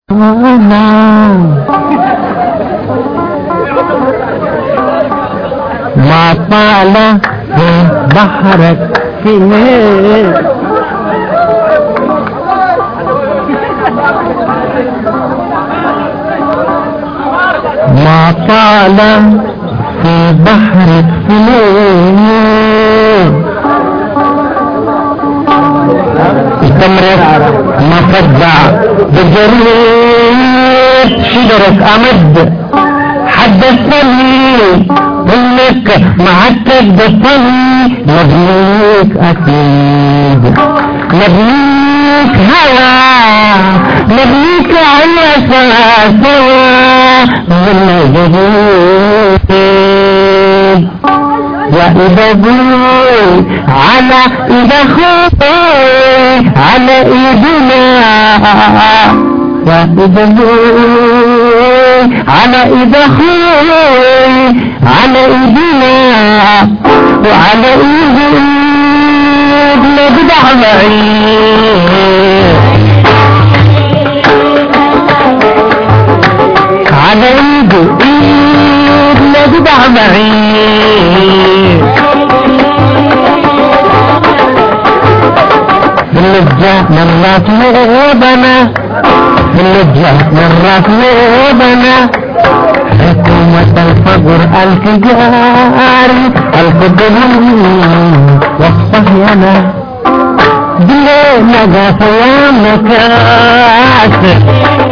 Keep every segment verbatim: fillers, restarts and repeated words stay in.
ما طال في بحرك سنين ما طال في بحرك سنين استمرت ما فزع بجريت شجرة أمد حدثني قلك معكك بالطني نبنيك أكيد نبنيك هوا نبنيك على سوا من جديد يا إذا بوي على إذا خوي على إيدنا يا إذا بوي على إذا خوي على إيدنا وعلى إيدنا بدع معي على إيدي إيدنا بدع معي اللجة مرات لعبنا اللجة مرات لعبنا حكومة الفقر التجاري القدري والصهينة دلينا قافيا مكاسر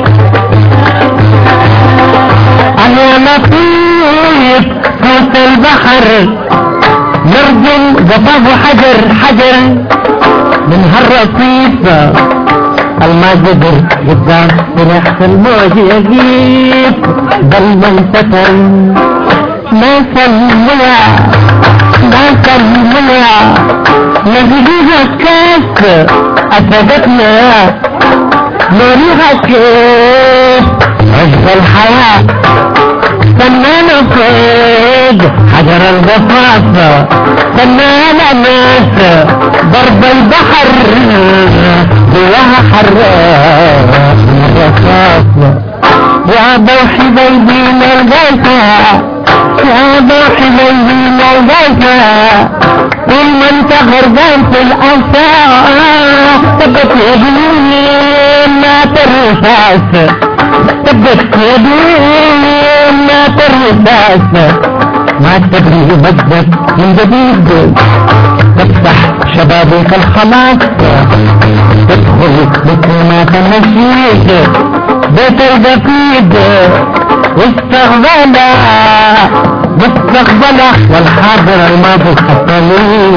أنا نطيف فوق البحر نرجل قطاف حجر حجر من هالرصيف المازدر قدام ريحة الموج يجيب ظل ستر ما سمع ما سمع نجيبها كاس أفادتنا نوريها كيف عز الحياة سنانا فوق حجر القصاص سنانا ناس ضرب البحر جواها حراس الرصاص يا ضوحي بيبين الغيثة يا ضوحي بيبين الغيثة طول ما انت غرقان في الأوساع تبت يدين ما ترفاس تبت يدين ما ترفاس ما تدري بدك من جديد تفتح شبابك الخلاص تدخل بكلمات النشيد بيت الجديد واستقبله مستقبله والحاضر الماضي الخطالي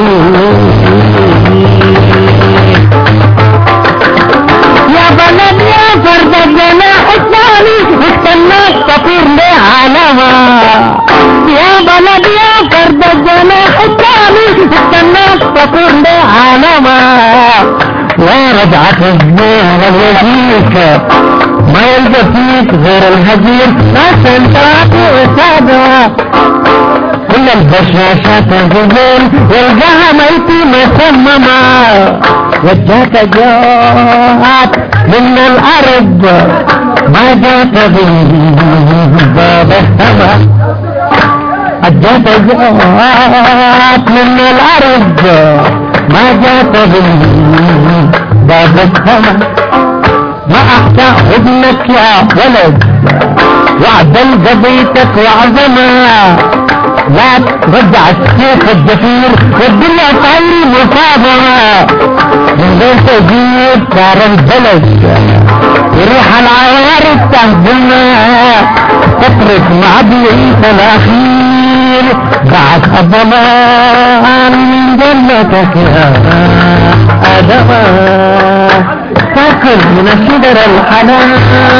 يا بلد يا فرد الجناح الثاني واستناك تطير لعالمها يا بلد يا فرد الجناح الثاني واستناك تطير لعالمها ورجعت الزين الوجيك ما يلقى فيك غير الهجير عشان تعطي وسادة كل البشاشات الجبين يلقاها ميتي مسممة وجهك جات من الأرض ما جات باب السماء جات جات من الأرض ما جات باب السماء ما أحتى ابنك يا ولد وعدل قضيتك وعظمها لا ترجع السيف الجفير والدنيا تعلي مصابها من غير تجيب دار البلد يروح العوارض تهدمها تترك معدليك الأخير بعد الضمان من جنتك يا آدم تاكل من الشجر الحلال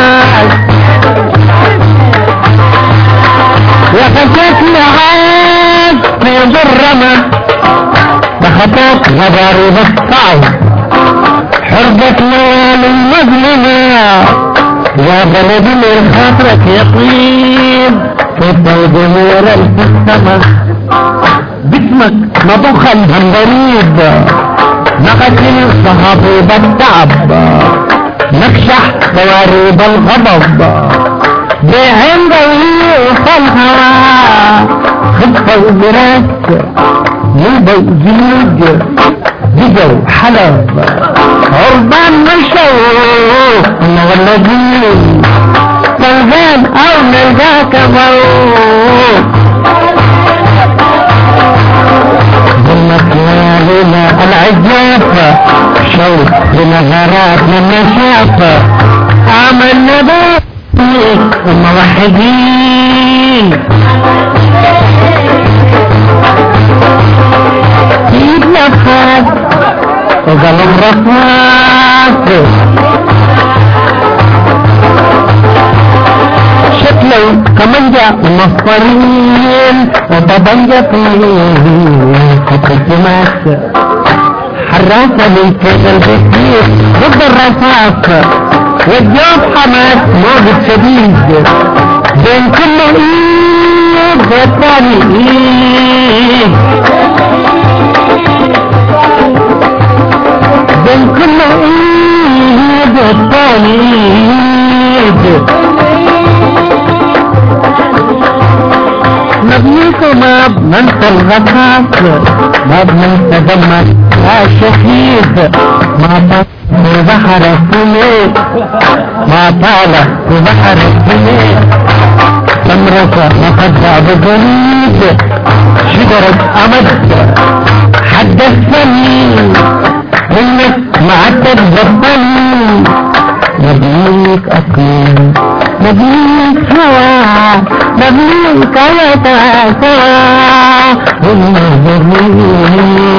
وخشت لعاد في ضرمة بخطاك غضارب الصعب حربة ليالي المظلمة يا بلد من خاطرك يطيب في الجمهور السماء باسمك مضخ الهندريب نقتل صهابيب التعب نكشح دواريب الغضب بعين ضيق الهوى خفة وبراس يلبي جلود بجو حلب عربان مشوق مغلقين طلبان او نلقاك ضوء ظلمت ليالينا العجافة شوق لنظرات من مسافة عملنا بيك وموحدين ايد لفات وقلب رفات شكله كمنجة ومصفرين وطبنجة فيه وقدمات حراسة من كذا البكير ضد الرصاص والجواب حماس موجود شديد بين كل ايد والثاني ايد بين كل ايد والثاني ايد نبنيكم ما بننسى الغفاف ما بننسى دمك يا شهيد ما طال في بحر السميك ما طال في بحر السميك تمرك وقطع بجنيد شجرة أمد حدثني انك معتد بالطني نبنيك أكيد نبنيك هوا نبنيك وتعسى هم ذريني